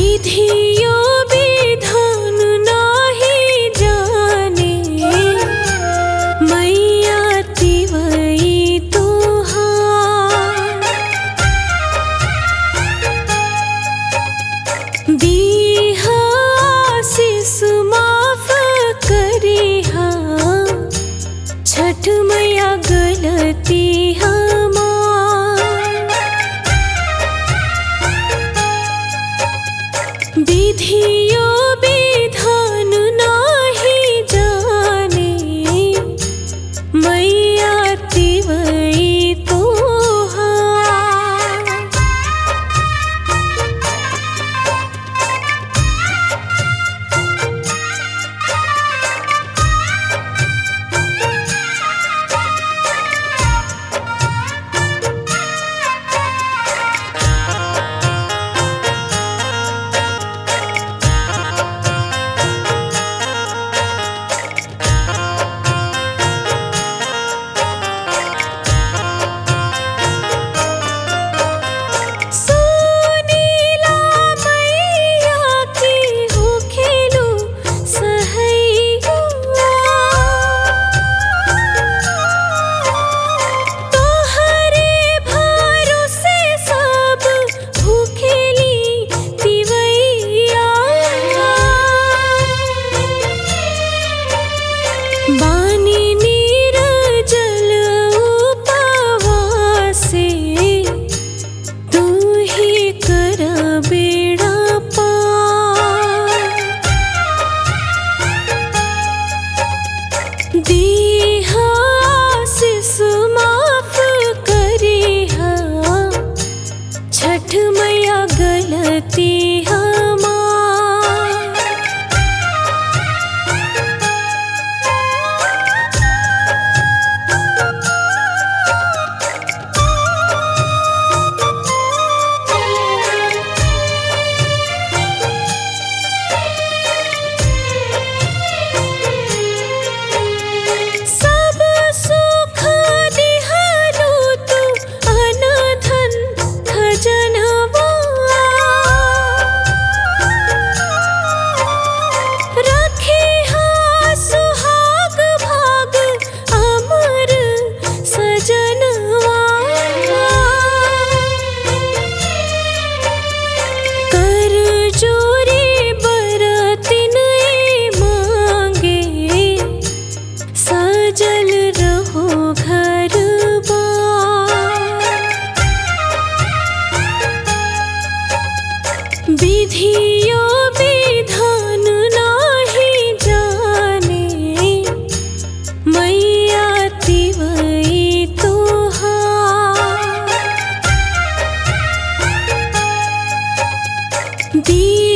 विधियो विधान नाही जाने, मैया तिवई तुहार। दीहा आशीष माफ करिहा, छठ मैया गलती हमार। विधियो विधान नाही जाने, मैया तिवई तुहार। बानी नीरजल उपवासे, तू ही कर बेड़ा पार। दीहा आशीष माफ करिहा, छठ मैया गलती हमार। सजल रहो घर बार। विधियो विधान नाही जाने, मैया तिवई तुहार।